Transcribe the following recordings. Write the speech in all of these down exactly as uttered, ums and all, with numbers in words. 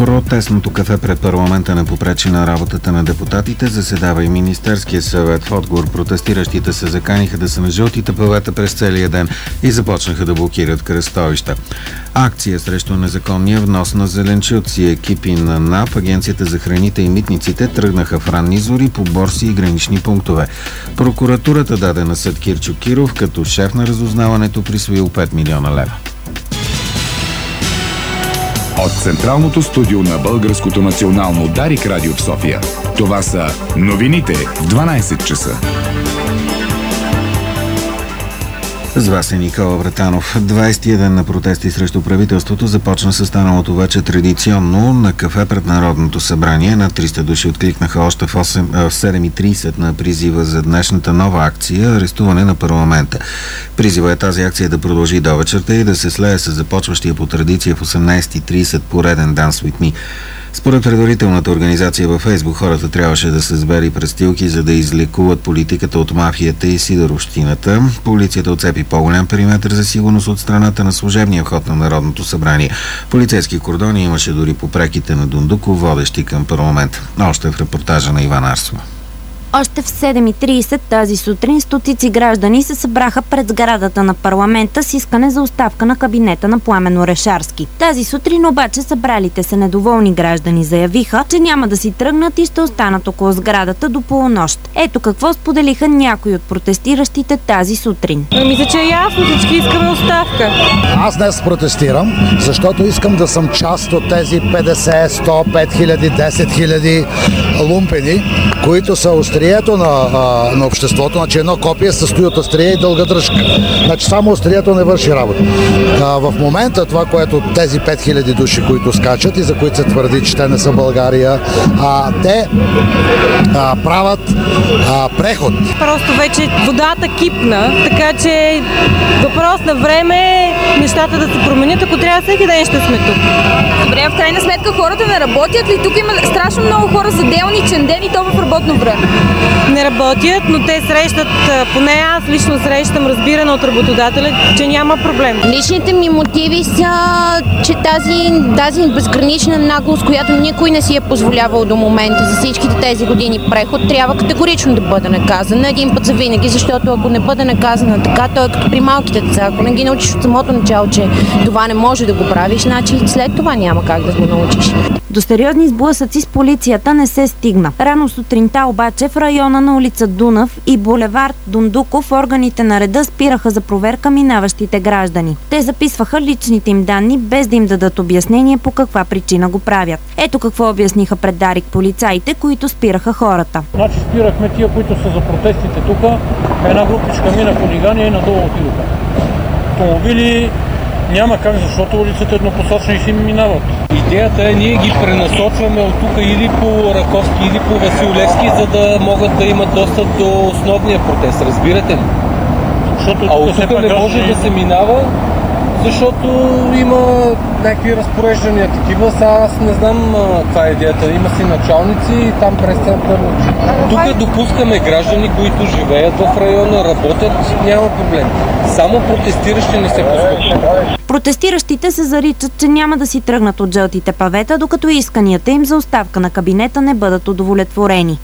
Протестното кафе пред парламента не попречи на работата на депутатите. Заседава и Министерския съвет. В отговор протестиращите се заканиха да са на жълтите павета през целия ден и започнаха да блокират кръстовища. Акция срещу незаконния внос на зеленчуци. Екипи на НАП, Агенцията за храните и митниците тръгнаха в ранни зори по борси и гранични пунктове. Прокуратурата даде на съд Кирчо Киров, като шеф на разузнаването присвоил пет милиона лева. От Централното студио на Българското национално Дарик радио в София. Това са новините в дванайсет часа. С вас е Никола Вратанов. двайсетия ден на протести срещу правителството започна със станалото вече традиционно на кафе пред Народното събрание. Над триста души откликнаха още в, осем, в седем и трийсет на призива за днешната нова акция арестуване на парламента. Призива е тази акция да продължи до вечерта и да се слее с започващия по традиция в осемнайсет и трийсет пореден Dance with Me. Според предварителната организация във Фейсбук, хората трябваше да се сбери престилки, за да излекуват политиката от мафията и сидоровщината. Полицията отцепи по-голям периметр за сигурност от страната на служебния вход на Народното събрание. Полицейски кордони имаше дори по преките на Дондуков, водещи към парламент. Още в репортажа на Иван Арсова. Още в седем и трийсет тази сутрин стотици граждани се събраха пред сградата на парламента с искане за оставка на кабинета на Пламен Орешарски. Тази сутрин обаче събралите се недоволни граждани заявиха, че няма да си тръгнат и ще останат около сградата до полунощ. Ето какво споделиха някои от протестиращите тази сутрин. Мисля, че е ясно, всички искаме оставка. Аз днес протестирам, защото искам да съм част от тези петдесет, сто, пет хиляди, десет хиляди лумпени, които са остри острието на, а, на обществото, значи едно копие състои от острие и дълга дръжка. Значи само острието не върши работа. А, в момента това, което тези пет хиляди души, които скачат и за които се твърди, че те не са България, а, те а, правят а, преход. Просто вече водата кипна, така че въпрос на време нещата да се променят, ако трябва всеки ден ще сме тук. Добре, в крайна сметка хората не работят ли? Тук има страшно много хора за делничен ден и то в работно време. Не работят, но те срещат, поне аз лично срещам разбиране от работодателя, че няма проблем. Личните ми мотиви са, че тази, тази безгранична наглост, която никой не си е позволявал до момента за всичките тези години преход, трябва категорично да бъде наказана един път за винаги, защото ако не бъде наказана така, то е като при малките деца. Ако не ги научиш от самото начало, че това не може да го правиш, значи след това няма как да го научиш. До сериозни сблъсъци с полицията не се стигна. Рано сутринта обаче в района на улица Дунав и булевард Дондуков органите на реда спираха за проверка минаващите граждани. Те записваха личните им данни, без да им дадат обяснение по каква причина го правят. Ето какво обясниха пред Дарик полицаите, които спираха хората. Значи спирахме тия, които са за протестите тук. Една групичка мина хулигани и надолу отидоха. Автомобили няма как, защото улицата еднопосочно и си минават. Идеята е ние ги пренасочваме от тук или по Раковски, или по Васил Левски, за да могат да имат достъп до основния протест. Разбирате ли? Защото а от тук не може да се минава, защото има някакви разпореждания такива. Сега аз не знам каква е идеята. Има си началници и там през център. Тук допускаме граждани, които живеят в района, работят, няма проблем. Само протестиращи не се пускат. Протестиращите се заричат, че няма да си тръгнат от жълтите павета, докато исканията им за оставка на кабинета не бъдат удовлетворени.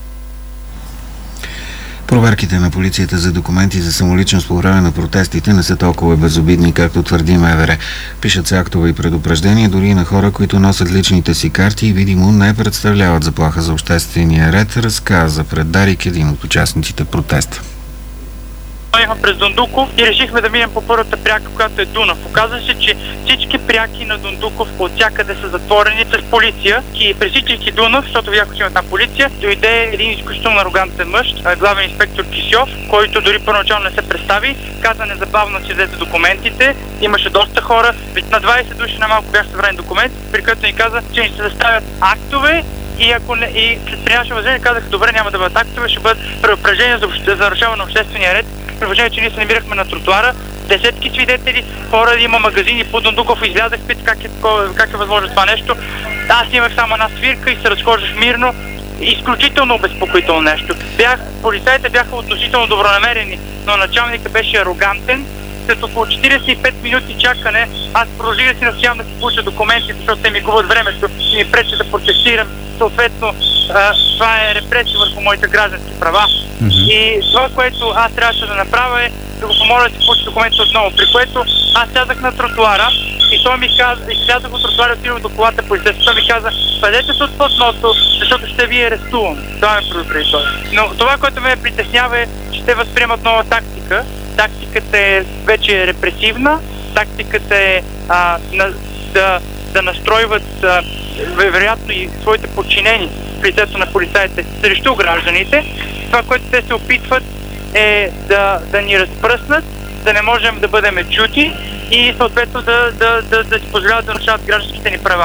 Проверките на полицията за документи за самоличност по време на протестите не са толкова безобидни, както твърди МВР. Пишат се актове и предупреждения дори на хора, които носят личните си карти и видимо не представляват заплаха за обществения ред, разказа пред Дарик един от участниците в протеста. Ехме през Дондуков и решихме да минем по първата пряка, която е Дунав. Оказва се, че всички пряки на Дондуков от всякъде са затворени с полиция. И пресичайки Дунав, защото видях, че има там полиция, дойде един изключително арогантен мъж, главен инспектор Кисьов, който дори първоначално не се представи, каза незабавно, че взе документите. Имаше доста хора, на двайсет души на-малко бяха събрани документи, при което ни каза, че ни се заставят актове. И ако не, и при наше възражение казаха, добре, няма да бъдат актове, ще бъдат предупреждения за, за нарушаване на обществения ред. При положение, че ние се намирахме на тротуара, десетки свидетели, хора, има магазини по Дондуков, излязах, питах как е, как е възможно това нещо. Аз имах само една свирка и се разхождах мирно. Изключително обезпокоително нещо. Бях, полицаите бяха относително добронамерени, но началникът беше арогантен. след около четиридесет и пет минути чакане, аз продължих да си настоявам да си получа документи, защото те ми губят времето и ми пречат да протестирам. Съответно, а, това е репресия върху моите граждански права. Mm-hmm. И това, което аз трябваше да направя, е да го помоля да си получи документи отново, при което аз сядах на тротуара и той ми каза, и сядах от тротуара, отивам до колата полицейска, той ми каза: "Падете се от платното, защото ще ви арестувам." Това ме предупреди той. Но това, което ме притеснява, е, че те възприемат нова тактика. Тактиката е вече репресивна, тактиката е а, на, да, да настройват а, вероятно и своите подчинени в лицето на полицаите срещу гражданите. Това, което те се опитват, е да, да ни разпръснат, да не можем да бъдем чути и съответно да, да, да, да си позволяват да нарушават гражданските ни права.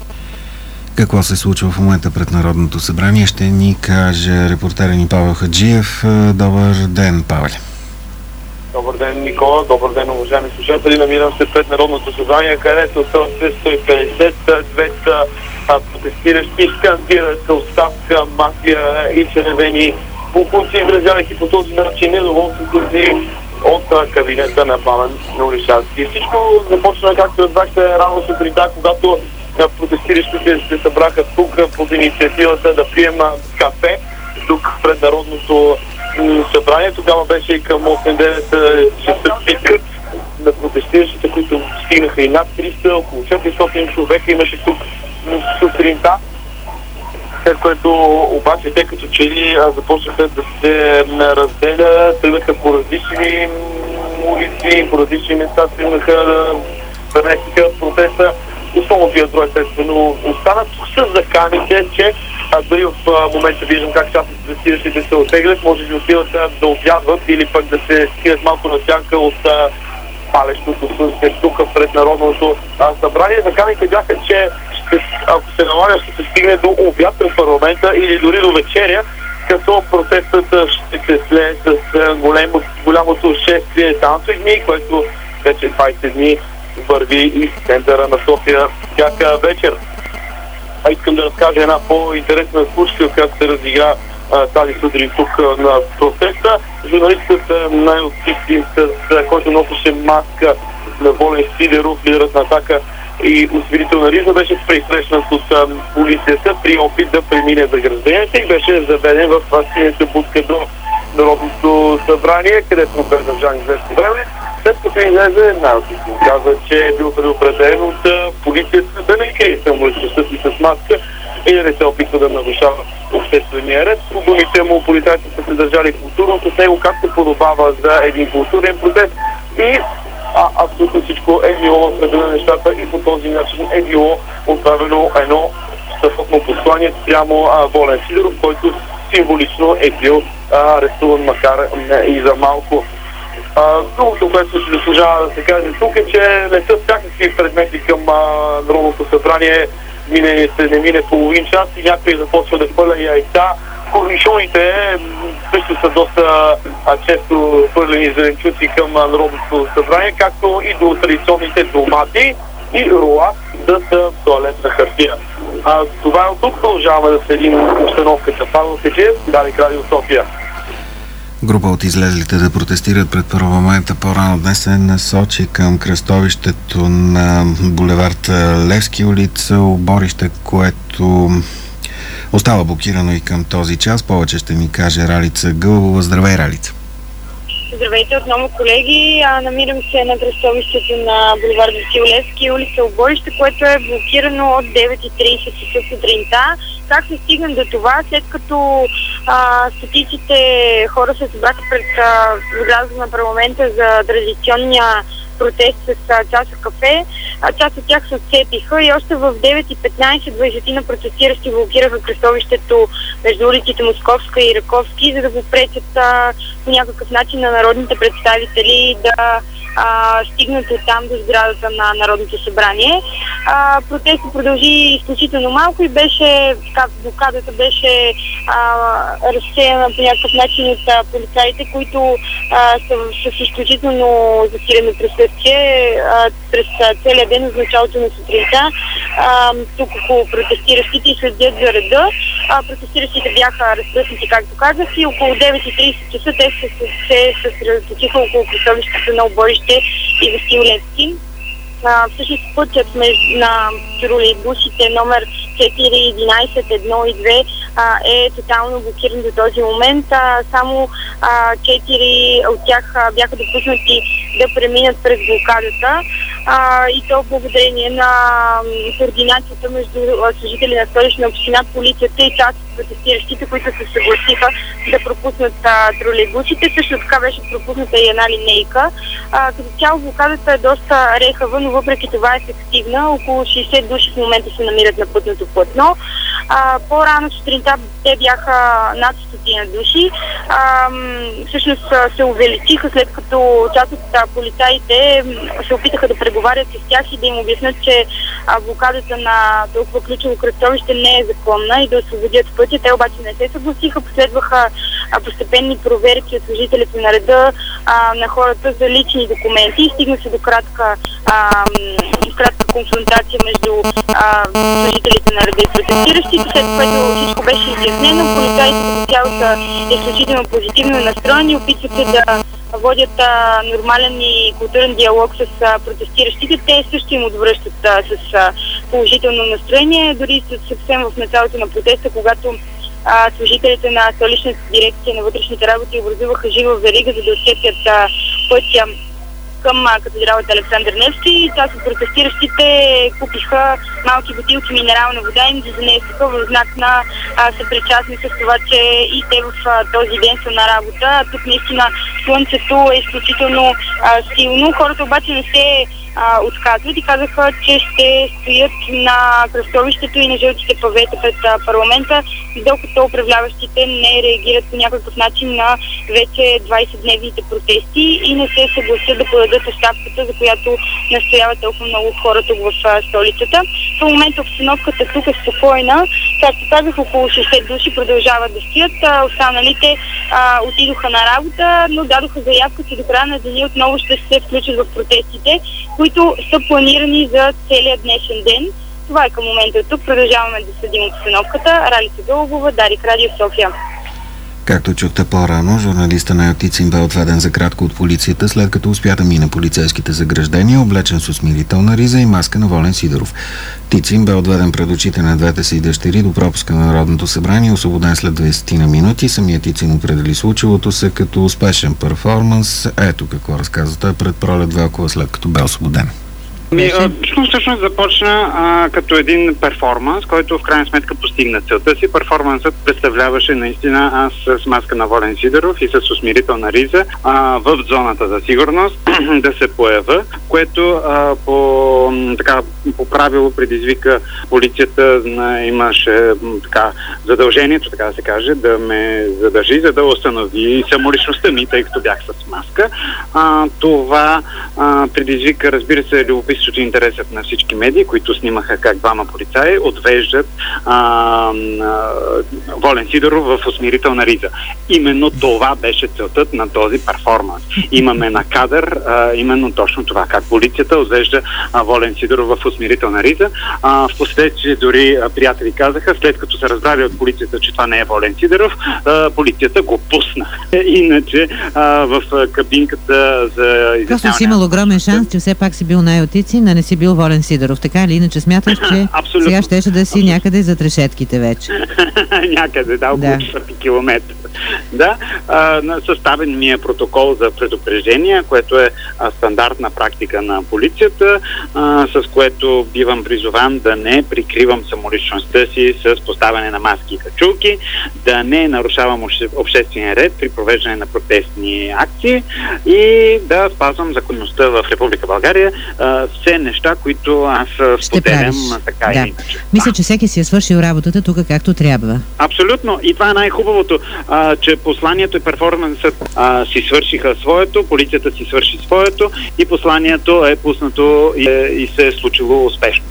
Какво се случва в момента пред Народното събрание, ще ни каже репортерът ни Павел Хаджиев. Добър ден, Павел. Добър ден, Никола. Добър ден, уважаеми слушатели. Намирам се пред Народното събрание, където са сто и петдесет двеста протестиращи скандират оставка, мафия и червени буквици, изразявайки по този начин недоволството си от кабинета на Пламен Орешарски. Всичко започна, както разбрахте, рано сутринта, когато протестиращите се събраха тук под инициативата да приема кафе тук пред Народното събрание. Тогава беше и към осем-девет часа пикът на протестиращите, които стигнаха и над триста, около четиристотин човека имаше тук сутринта. След което обаче те като че ли започнаха да се разделят, тръгнаха по различни улици, по различни места, тръгнаха да преместиха протеста. Основният брой естествено остана. Тук с заканите, че а, дори в а, момента виждам как част от протестиращите се оттеглят, може би отиват да обядват или пък да се скрият малко на сянка от а, палещото слънце тук пред Народното а, събрание. Заканите бяха, че ще, ако се налага, ще се стигне до обяд в парламента или дори до вечеря, като протестът ще се слее с големо, голямото шествие танцови дни, което вече двайсет дни върви и в центъра на София всяка вечер. А искам да разкажа една по-интересна случка, която се разигра а, тази сутрин тук а, на протеста. Журналистът най-открити, с който носеше маска на Волен Сидеров, лидерът на Атака и усмирител на Риза, беше пресрещнат от а, полицията при опит да премине заграждението и беше заведен в синята будка до Народното събрание, където му бе държан известно време. След като излезе, най-отисно каза, че е бил предупреден от полицията да не крие самоличността си с маска и да не се опитва да нарушава обществения ред. По думите му полицайите са се държали културно с него, както подобава за един културен протест и а, абсолютно всичко е било в реда на нещата и по този начин е било отправено едно страхотно послание спрямо Волен Сидеров, който символично е бил а, арестуван, макар и за малко. Другото, което ще заслужава да се каже тук, е, че не са всякакви предмети към а, Народното събрание. Мине, се не мине половин час и някой започва да хвърля яйца. Корнишоните също са доста а, често хвърлени зеленчуци към а, Народното събрание, както и до традиционните домати и рола с туалетна хартия. А, това е от тук. Продължаваме да следим обстановката. Павел Хаджиев, Дарик Радио София. Група от излезлите да протестират пред парламента по-рано днес се насочи към кръстовището на булевард Левски улица, оборище, което остава блокирано и към този час. Повече ще ни каже Ралица Гълбова. Здравей, Ралица! Здравейте отново, колеги. А, намирам се на кръстовището на булевард Левски улица, оборище, което е блокирано от девет и трийсет часа сутринта. Как се стигна до това, след като а, стотиците хора се събраха пред сградата на парламента за традиционния протест с а, чаша кафе, а, част от тях се отцепиха и още в девет и петнайсет двайсет протестиращи блокираха кръстовището между улиците Московска и Раковски, за да го пречат а, по някакъв начин на народните представители да а, стигнат оттам до сградата на Народното събрание. А, протестът продължи изключително малко и беше, така, блокадата беше а, разсеяна по някакъв начин от а, полицаите, които а, са с изключително засилено присъствие а, през а, целия ден от началото на сутринта. А, тук около протестиращите и следят за реда. А, протестиращите бяха разпръснати, както казах, и около девет и трийсет часа те се съсредоточиха около кръстовището на оборище и Васил Левски. А, всъщност пътят на тролейбусите номер четири, единайсет, едно и две а, е тотално блокиран до този момент. А, само а, четири от тях а, бяха допуснати да преминат през блокадата а, и то благодарение на координацията между служители на Столична община, полицията и част от протестиращите, които се съгласиха да пропуснат а, тролейбусите. Също така беше пропусната и една линейка. А, като цяло блокадата е доста рехава, но въпреки това е ефективна. Около шейсет души в момента се намират на пътното платно. А, по-рано сутринта те бяха над стотина души. А, всъщност се увеличиха, след като част от полицаите се опитаха да преговарят с тях и да им обяснят, че а, блокадата на толкова ключово кръстовище не е законна и да освободят пътя. Те обаче не се съгласиха. Последваха а, постепенни проверки от служителите на реда а, на хората за лични документи и стигна се до кратка а, кратка конфронтация между а, служителите на реда и протестиращите, след което всичко беше изяснено. Полицаите като цяло са изключително позитивно настроени, опитват се да водят а, нормален и културен диалог с а, протестиращите. Те също им отвръщат а, с а, положително настроение, дори съвсем в началото на протеста, когато а, служителите на Столичната дирекция на вътрешните работи образуваха жива верига, за да отсекят пътя към катедралата Александър Невски. Част от протестиращите купиха малки бутилки минерална вода и ги занесоха в знак на а, съпричастни с това, че и те в а, този ден са на работа. А тук наистина слънцето е изключително а, силно. Хората обаче не се а, отказват и казаха, че ще стоят на кръстовището и на жълтите павета пред а, парламента, докато управляващите не реагират по някакъв начин на вече двайсетдневните протести и не се съгласят да подадат оставката, за която настояват толкова много хора тук в а, столицата. В момента обстановката тук е спокойна. Както казах, около шейсет души продължават да стоят. А, останалите а, отидоха на работа, но дадоха заявка, че до края на деня отново ще се включат в протестите, които са планирани за целия днешен ден. Това е към момента тук. Продължаваме да следим обстановката. Ралица Гълъбова, Дарик Радио, София. Както чухте по-рано, журналиста Найо Тицин бе отведен за кратко от полицията, след като успя да мине полицейските заграждения, облечен с усмирителна риза и маска на Волен Сидеров. Тицин бе отведен пред очите на двете си дъщери до пропуска на Народното събрание, освободен след двайсет на минути. Самият Тицин определи случилото се като успешен перформанс. Ето какво разказва той пред Пролет Велкова, след като бе освободен. Ми, точно всъщност започна а, като един перформанс, който в крайна сметка постигна целта си. Перформансът представляваше наистина аз с маска на Волен Сидеров и с усмирителна риза а, в зоната за сигурност да се поява, което а, по, така, по правило предизвика полицията, на, имаше така, задължението, така да се каже, да ме задържи, за да установи самоличността ми, тъй като бях с маска. А, това а, предизвика, разбира се, любопитството и интересът на всички медии, които снимаха как двама полицаи отвеждат а, а, Волен Сидеров в усмирителна риза. Именно това беше целта на този перформанс. Имаме на кадър а, именно точно това, как полицията отвежда а, Волен Сидеров в усмирителна риза. А, в последствие дори а, приятели казаха, след като се разбрали от полицията, че това не е Волен Сидеров, а, полицията го пусна. Иначе а, в кабинката за изясняване... Просто си имал огромен шанс, че все пак си бил Найо Тицин, да не си бил Волен Сидеров. Така или иначе смяташ, че абсолютно, сега щеше да си абсолютно. Някъде зад решетките вече. Някъде, да, около четири километра. Да, а, съставен ми е протокол за предупреждение, което е а, стандартна практика на полицията, а, с което бивам призован да не прикривам самоличността си с поставяне на маски и качулки, да не нарушавам обще, обществения ред при провеждане на протестни акции и да спазвам законността в Република България. А, все неща, които аз споделям така да. и иначе. Мисля, че всеки си е свършил работата тук както трябва. Абсолютно. И това е най-хубавото, а, че посланието и перформансът а, си свършиха своето, полицията си свърши своето и посланието е пуснато и, и се е случило успешно.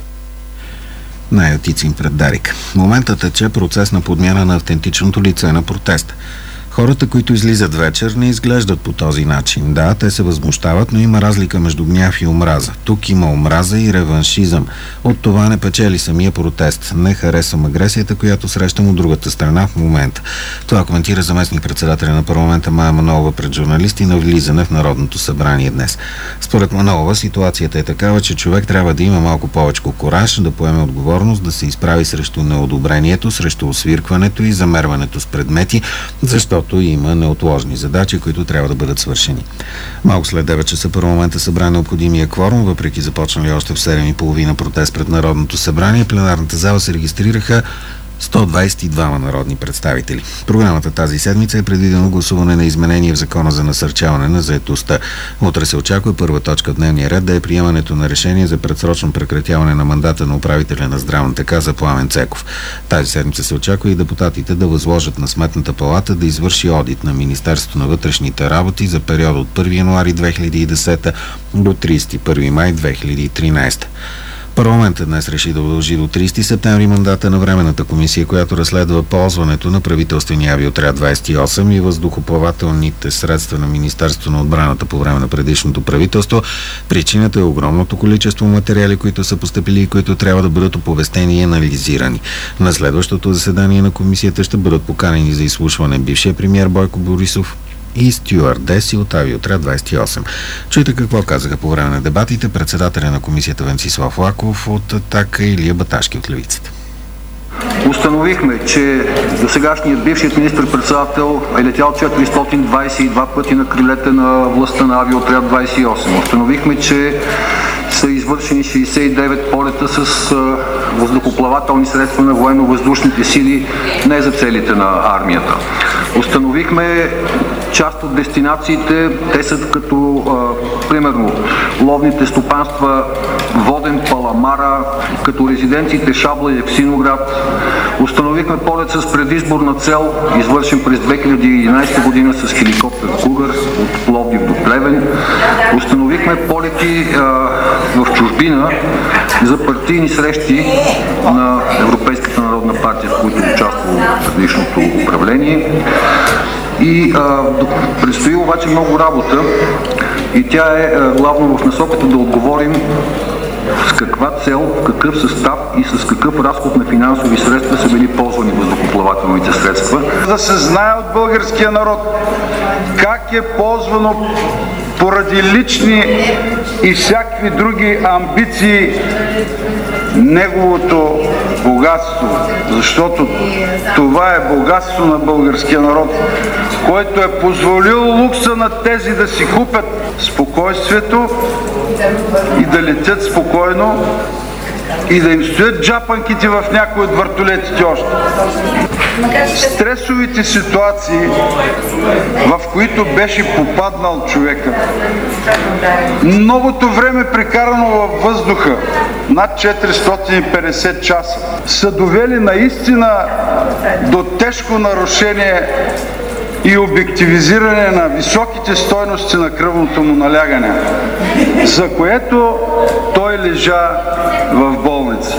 Найо Тицин пред Дарик. Моментът е, че процес на подмяна на автентичното лице на протеста. Хората, които излизат вечер, не изглеждат по този начин. Да, те се възмущават, но има разлика между гняв и омраза. Тук има омраза и реваншизъм. От това не печели самия протест. Не харесвам агресията, която срещам от другата страна в момента. Това коментира заместник председателя на парламента Мая Манолова пред журналисти на влизане в Народното събрание днес. Според Манолова ситуацията е такава, че човек трябва да има малко повече кораж, да поеме отговорност, да се изправи срещу неодобрението, срещу освиркването и замерването с предмети, защото има неотложни задачи, които трябва да бъдат свършени. Малко след девет часа парламента събра необходимия кворум, въпреки започнали още в седем и половина протест пред Народното събрание. В пленарната зала се регистрираха сто двадесет и двама народни представители. Програмата тази седмица е предвидено гласуване на изменения в Закона за насърчаване на заетостта. Утре се очаква първа точка в дневния ред да е приемането на решение за предсрочно прекратяване на мандата на управителя на Здравната каса Пламен Цеков. Тази седмица се очаква и депутатите да възложат на Сметната палата да извърши одит на Министерството на вътрешните работи за периода от първи януари две хиляди и десета до тридесет и първи май две хиляди и тринадесета. Парламентът днес реши да удължи до тридесети септември мандата на Временната комисия, която разследва ползването на правителствения авиоотряд двадесет и осем и въздухоплавателните средства на Министерството на отбраната по време на предишното правителство. Причината е огромното количество материали, които са постъпили и които трябва да бъдат оповестени и анализирани. На следващото заседание на комисията ще бъдат поканени за изслушване бившия премиер Бойко Борисов и стюардеси от авиоотряд двадесет и осем. Чуйте какво казаха по време на дебатите председателя на комисията Венцислав Лаков от Атака и Илия Баташки от Левицата. Установихме, че досегашният бившият министър-председател е летял четиристотин двадесет и два пъти на крилете на властта на авиоотряд двадесет и осем. Установихме, че са извършени шейсет и девет полета с въздухоплавателни средства на военно-въздушните сили, не за целите на армията. Установихме част от дестинациите, те са като а, примерно ловните стопанства Воден, Паламара, като резиденциите Шабла и Евксиноград. Установихме полет с предизборна цел, извършен през две хиляди и единадесета година с хеликоптер Кугър от Пловдив до Плевен. Установихме полети а, в чужбина за партийни срещи на Европейската народна партия, в които участвало в предишното управление. И а, предстои обаче много работа и тя е а, главно в насоката да отговорим с каква цел, в какъв състав и с какъв разход на финансови средства са били ползвани въздухоплавателните средства. Да се знае от българския народ как е ползвано поради лични и всякакви други амбиции неговото богатство, защото това е богатство на българския народ, който е позволил лукса на тези да си купят спокойствието и да летят спокойно и да им стоят джапанките в някои от вертолетите още. Стресовите ситуации, в които беше попаднал човека, многото време прекарано във въздуха, над четиристотин и петдесет часа, са довели наистина до тежко нарушение и обективизиране на високите стойности на кръвното му налягане, за което той лежа в болница.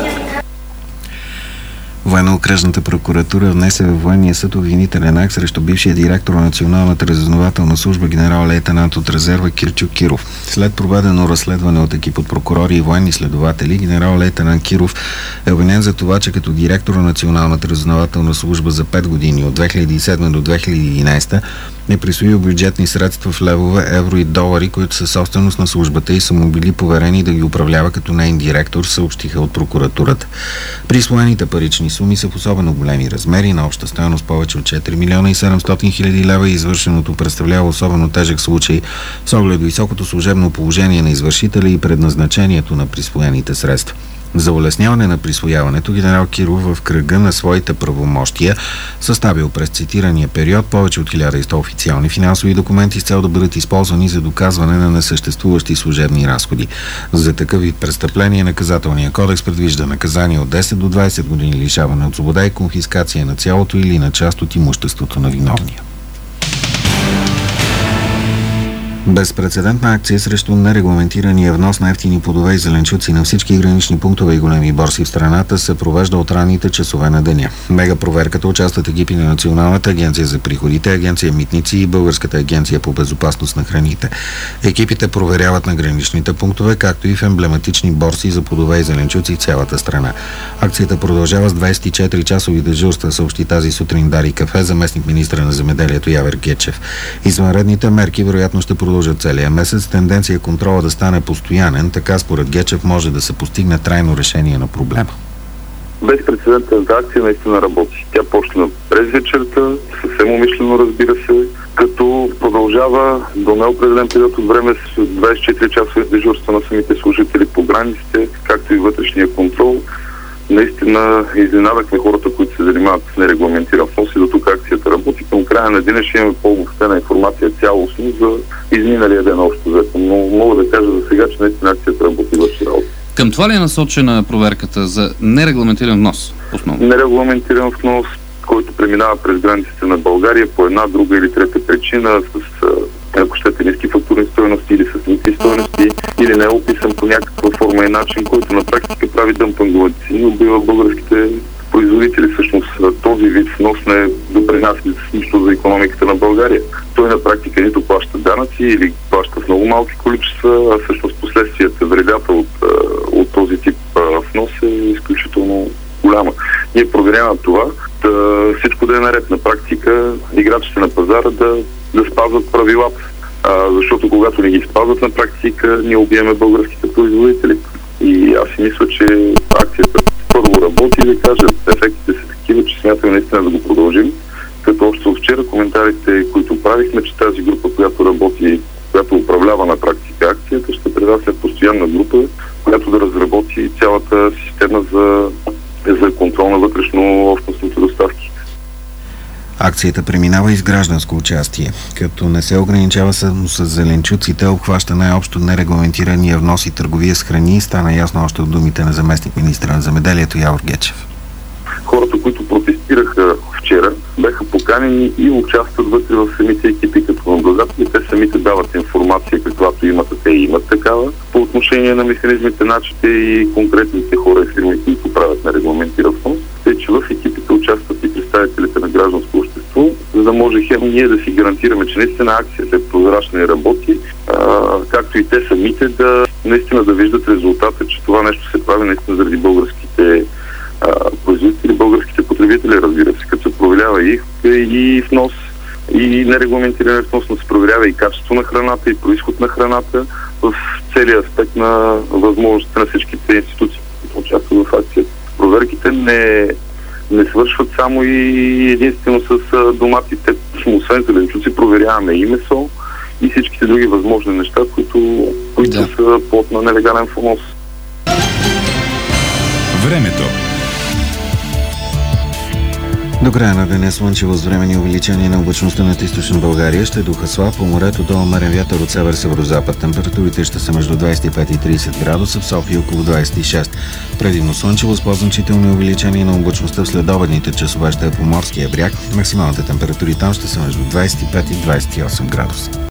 Военно-окръжната прокуратура внесе във военния съд обвинителен акт срещу бившия директор на Националната разузнавателна служба генерал-лейтенант от резерва Кирчо Киров. След проведено разследване от екип от прокурори и военни следователи, генерал-лейтенант Киров е обвинен за това, че като директор на Националната разузнавателна служба за пет години от две хиляди и седма до две хиляди и единадесета е присвоил бюджетни средства в левове, евро и долари, които са собственост на службата и са му били поверени да ги управлява като неин директор, съобщиха от прокуратурата. Присвоените парични суми са в особено големи размери, на обща стойност повече от четири милиона и седемстотин хиляди лева и извършеното представлява особено тежък случай с оглед високото служебно положение на извършителя и предназначението на присвоените средства. За улесняване на присвояването, генерал Киров в кръга на своите правомощия съставил през цитирания период повече от хиляда и сто официални финансови документи с цел да бъдат използвани за доказване на несъществуващи служебни разходи. За такъв вид престъпление наказателния кодекс предвижда наказание от десет до двадесет години лишаване от свобода и конфискация на цялото или на част от имуществото на виновния. Безпрецедентна акция срещу нерегламентирания внос на евтини плодове и зеленчуци на всички гранични пунктове и големи борси в страната се провежда от ранните часове на деня. Мега проверката участват екипи на Националната агенция за приходите, Агенция Митници и Българската агенция по безопасност на храните. Екипите проверяват на граничните пунктове, както и в емблематични борси за плодове и зеленчуци в цялата страна. Акцията продължава с двадесет и четири часови дежурства, съобщи тази сутрин Дарик Кафе, заместник министра на земеделието Явор Гечев. Извънредните мерки вероятно ще продължат целия месец. Тенденция контрола да стане постоянен, така според Гечев може да се постигне трайно решение на проблема. Безпрецедентната акция наистина работи. Тя почна през вечерта, съвсем умишлено, разбира се, като продължава до неопределен период от време с двадесет и четири часови дежурства на самите служители по границите, както и вътрешния контрол. Наистина изненадахме хората, които се занимават с нерегламентиран внос и до тук акцията работи. Към края на деня ще имаме по-обобщена информация цялостно за изминалия ден общо взето. Но мога да кажа за сега, че наистина акцията работи върши работа. Към това ли е насочена проверката за нерегламентиран внос? Основно? Нерегламентиран внос, който преминава през границите на България по една, друга или трета причина, с, ако щете, ниски фактурни стойности или с ниски стойности, или не е описан по някаква форма и начин, който на практика прави дъмпингови цени, убива българските производители. Всъщност този вид внос не допринася с нищо за икономиката на България. Той на практика нито плаща данъци или плаща в много малки количества, а всъщност последствията, вредата от, от този тип внос е изключително голяма. Ние проверяваме това, да всичко да е наред на практика, играчите на пазара да, да спазват правилата, а, защото когато не ги спазват на практика, ние убиеме българските производители. И аз си мисля, че акцията първо работи, да кажа, ефектите са такива, че смятаме наистина да го продължим. Като общо вчера коментарите, които правихме, че тази група, която работи, която управлява на практика акцията, ще предава постоянна група, която да разработи цялата система за, за контрол на вътрешно-общностните доставки. Акцията преминава и с гражданско участие, като не се ограничава само с зеленчуците, обхваща най-общо нерегламентирания внос и търговия с храни, стана ясно още от думите на заместник министра на земеделието Явор Гечев. Хората, които протестираха вчера, бяха поканени и участват вътре в самите екипи като наблюдатели. Те самите дават информация, каквато имат, те имат такава, по отношение на механизмите, начите и конкретните хора и фирми, които правят на регламентиран внос. Тъй, че в екипите участват и представителите на гражданско общество, за да може хем ние да си гарантираме, че наистина акцията е прозрачна и работи, а, както и те самите да наистина да виждат резултата, че това нещо се прави наистина заради българските производители, българските потребители, разбира се, като се проверява и, и внос, и нерегламентиран внос, но се проверява и качество на храната, и произход на храната в целия аспект на възможностите на всичките институции, които участват в акцията. Проверките не, не свършват само и единствено с доматите. Освен зеленчуци проверяваме и месо, и всичките други възможни неща, които, които да. са плод на нелегален внос. Времето. До края на деня слънчево с времени увеличение на облачността над източна България. Ще духа слаб, по морето до умерен вятър от север-северозапад. Температурите ще са между двадесет и пет и тридесет градуса, в София около двадесет и шест. Предимно слънчево с по-значително увеличение на облачността в следобедните часове ще е по морския бряг. Максималните температури там ще са между двадесет и пет и двадесет и осем градуса.